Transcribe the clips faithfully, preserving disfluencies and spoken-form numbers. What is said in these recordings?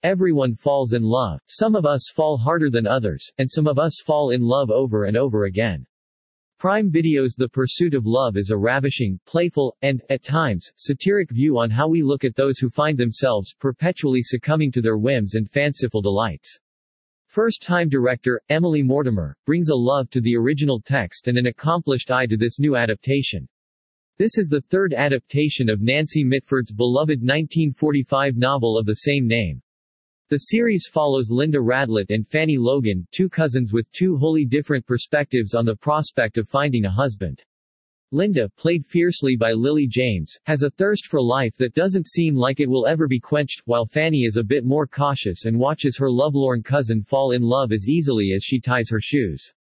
Everyone falls in love. Some of us fall harder than others, and some of us fall in love over and over again. Prime Video's The Pursuit of Love is a ravishing, playful, and, at times, satiric view on how we look at those who find themselves perpetually succumbing to their whims and fanciful delights. First-time director, Emily Mortimer, brings a love to the original text and an accomplished eye to this new adaptation. This is the third adaptation of Nancy Mitford's beloved nineteen forty-five novel of the same name. The series follows Linda Radlett and Fanny Logan, two cousins with two wholly different perspectives on the prospect of finding a husband. Linda, played fiercely by Lily James, has a thirst for life that doesn't seem like it will ever be quenched, while Fanny is a bit more cautious and watches her lovelorn cousin fall in love as easily as she ties her shoes.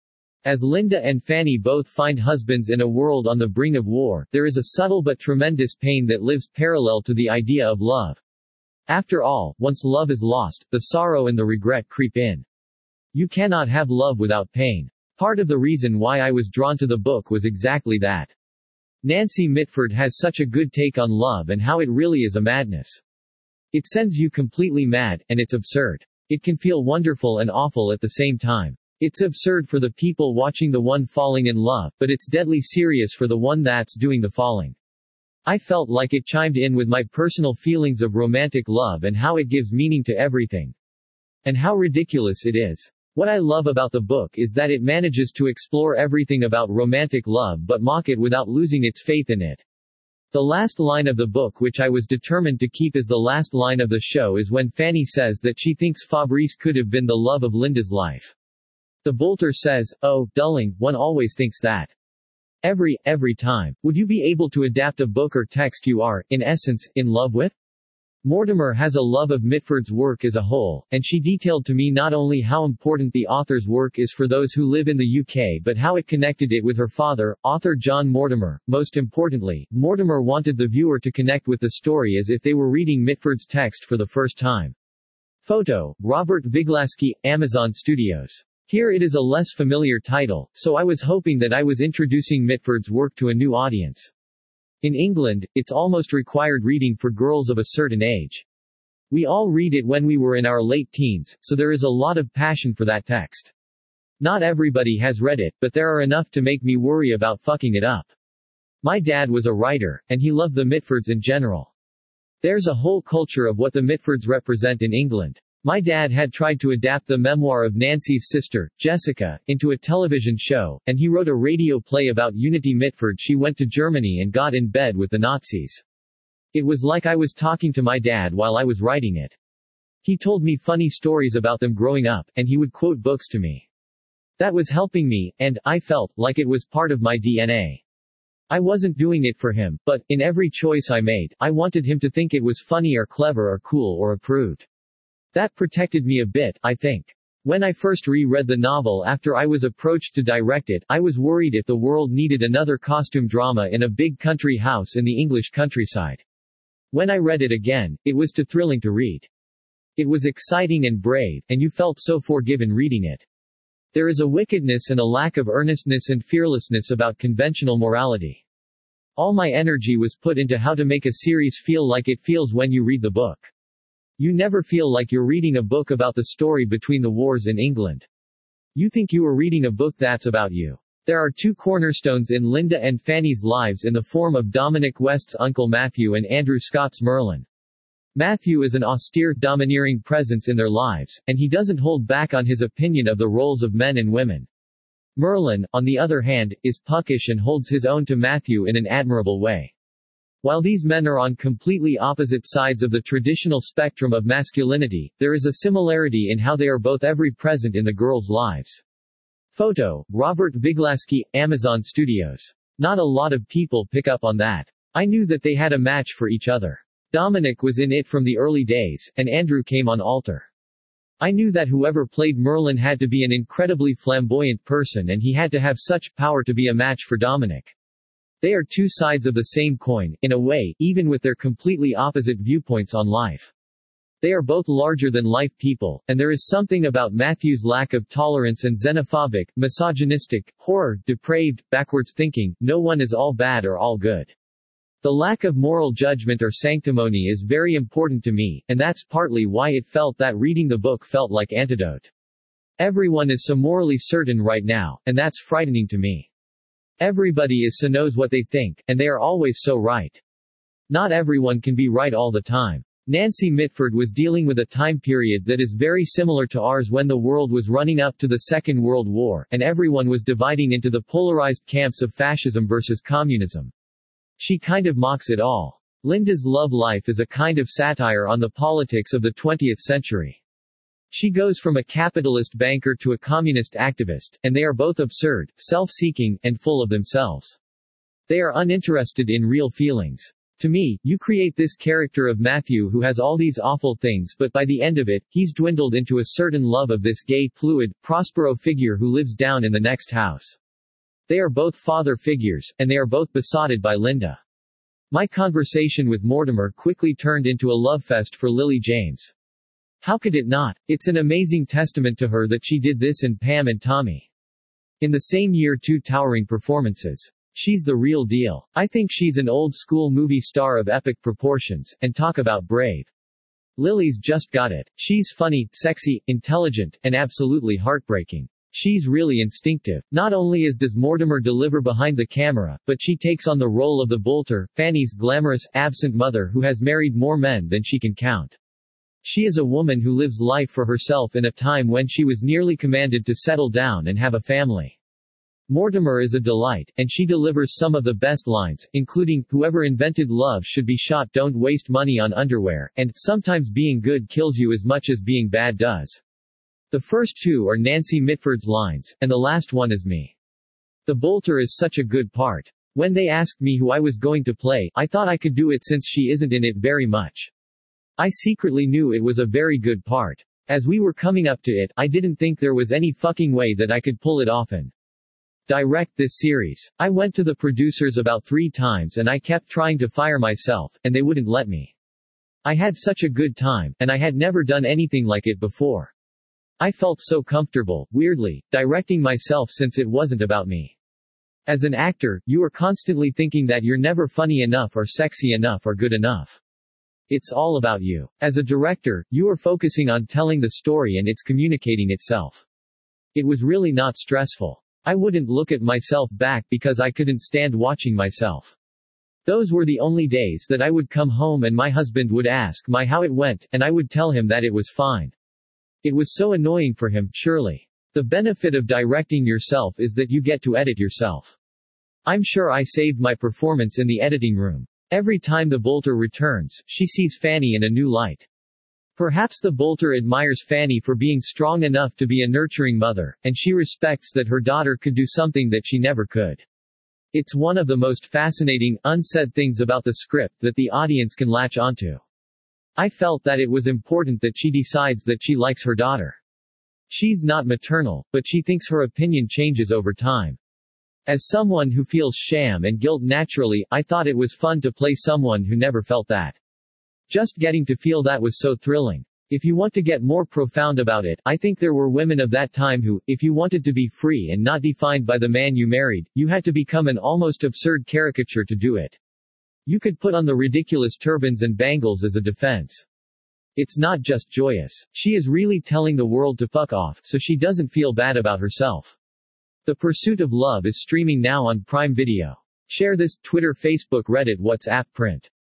As Linda and Fanny both find husbands in a world on the brink of war, there is a subtle but tremendous pain that lives parallel to the idea of love. After all, once love is lost, the sorrow and the regret creep in. You cannot have love without pain. Part of the reason why I was drawn to the book was exactly that. Nancy Mitford has such a good take on love and how it really is a madness. It sends you completely mad, and it's absurd. It can feel wonderful and awful at the same time. It's absurd for the people watching the one falling in love, but it's deadly serious for the one that's doing the falling. I felt like it chimed in with my personal feelings of romantic love and how it gives meaning to everything. And how ridiculous it is. What I love about the book is that it manages to explore everything about romantic love but mock it without losing its faith in it. The last line of the book, which I was determined to keep as the last line of the show, is when Fanny says that she thinks Fabrice could have been the love of Linda's life. The bolter says, "Oh, darling, one always thinks that. Every, every time. Would you be able to adapt a book or text you are, in essence, in love with?" Mortimer has a love of Mitford's work as a whole, and she detailed to me not only how important the author's work is for those who live in the U K but how it connected it with her father, author John Mortimer. Most importantly, Mortimer wanted the viewer to connect with the story as if they were reading Mitford's text for the first time. Photo, Robert Viglaski, Amazon Studios. Here it is a less familiar title, so I was hoping that I was introducing Mitford's work to a new audience. In England, it's almost required reading for girls of a certain age. We all read it when we were in our late teens, so there is a lot of passion for that text. Not everybody has read it, but there are enough to make me worry about fucking it up. My dad was a writer, and he loved the Mitfords in general. There's a whole culture of what the Mitfords represent in England. My dad had tried to adapt the memoir of Nancy's sister, Jessica, into a television show, and he wrote a radio play about Unity Mitford. She went to Germany and got in bed with the Nazis. It was like I was talking to my dad while I was writing it. He told me funny stories about them growing up, and he would quote books to me. That was helping me, and I felt like it was part of my D N A. I wasn't doing it for him, but, in every choice I made, I wanted him to think it was funny or clever or cool or approved. That protected me a bit, I think. When I first re-read the novel after I was approached to direct it, I was worried if the world needed another costume drama in a big country house in the English countryside. When I read it again, it was too thrilling to read. It was exciting and brave, and you felt so forgiven reading it. There is a wickedness and a lack of earnestness and fearlessness about conventional morality. All my energy was put into how to make a series feel like it feels when you read the book. You never feel like you're reading a book about the story between the wars in England. You think you are reading a book that's about you. There are two cornerstones in Linda and Fanny's lives in the form of Dominic West's Uncle Matthew and Andrew Scott's Merlin. Matthew is an austere, domineering presence in their lives, and he doesn't hold back on his opinion of the roles of men and women. Merlin, on the other hand, is puckish and holds his own to Matthew in an admirable way. While these men are on completely opposite sides of the traditional spectrum of masculinity, there is a similarity in how they are both ever present in the girls' lives. Photo, Robert Viglaski, Amazon Studios. Not a lot of people pick up on that. I knew that they had a match for each other. Dominic was in it from the early days, and Andrew came on alter. I knew that whoever played Merlin had to be an incredibly flamboyant person and he had to have such power to be a match for Dominic. They are two sides of the same coin, in a way, even with their completely opposite viewpoints on life. They are both larger-than-life people, and there is something about Matthew's lack of tolerance and xenophobic, misogynistic, horror, depraved, backwards thinking, no one is all bad or all good. The lack of moral judgment or sanctimony is very important to me, and that's partly why it felt that reading the book felt like antidote. Everyone is so morally certain right now, and that's frightening to me. Everybody is so knows what they think, and they are always so right. Not everyone can be right all the time. Nancy Mitford was dealing with a time period that is very similar to ours when the world was running up to the Second World War, and everyone was dividing into the polarized camps of fascism versus communism. She kind of mocks it all. Linda's love life is a kind of satire on the politics of the twentieth century. She goes from a capitalist banker to a communist activist, and they are both absurd, self-seeking, and full of themselves. They are uninterested in real feelings. To me, you create this character of Matthew who has all these awful things, but by the end of it, he's dwindled into a certain love of this gay, fluid, Prospero figure who lives down in the next house. They are both father figures, and they are both besotted by Linda. My conversation with Mortimer quickly turned into a love fest for Lily James. How could it not? It's an amazing testament to her that she did this in Pam and Tommy. In the same year, two towering performances. She's the real deal. I think she's an old-school movie star of epic proportions, and talk about brave. Lily's just got it. She's funny, sexy, intelligent, and absolutely heartbreaking. She's really instinctive. Not only is does Mortimer deliver behind the camera, but she takes on the role of the bolter, Fanny's glamorous, absent mother who has married more men than she can count. She is a woman who lives life for herself in a time when she was nearly commanded to settle down and have a family. Mortimer is a delight, and she delivers some of the best lines, including, "Whoever invented love should be shot, don't waste money on underwear," and, "Sometimes being good kills you as much as being bad does." The first two are Nancy Mitford's lines, and the last one is me. The bolter is such a good part. When they asked me who I was going to play, I thought I could do it since she isn't in it very much. I secretly knew it was a very good part. As we were coming up to it, I didn't think there was any fucking way that I could pull it off and direct this series. I went to the producers about three times and I kept trying to fire myself, and they wouldn't let me. I had such a good time, and I had never done anything like it before. I felt so comfortable, weirdly, directing myself since it wasn't about me. As an actor, you are constantly thinking that you're never funny enough or sexy enough or good enough. It's all about you. As a director, you are focusing on telling the story and it's communicating itself. It was really not stressful. I wouldn't look at myself back because I couldn't stand watching myself. Those were the only days that I would come home and my husband would ask me how it went, and I would tell him that it was fine. It was so annoying for him, surely. The benefit of directing yourself is that you get to edit yourself. I'm sure I saved my performance in the editing room. Every time the bolter returns, she sees Fanny in a new light. Perhaps the bolter admires Fanny for being strong enough to be a nurturing mother, and she respects that her daughter could do something that she never could. It's one of the most fascinating, unsaid things about the script that the audience can latch onto. I felt that it was important that she decides that she likes her daughter. She's not maternal, but she thinks her opinion changes over time. As someone who feels shame and guilt naturally, I thought it was fun to play someone who never felt that. Just getting to feel that was so thrilling. If you want to get more profound about it, I think there were women of that time who, if you wanted to be free and not defined by the man you married, you had to become an almost absurd caricature to do it. You could put on the ridiculous turbans and bangles as a defense. It's not just joyous. She is really telling the world to fuck off, so she doesn't feel bad about herself. The Pursuit of Love is streaming now on Prime Video. Share this, Twitter, Facebook, Reddit, WhatsApp, print.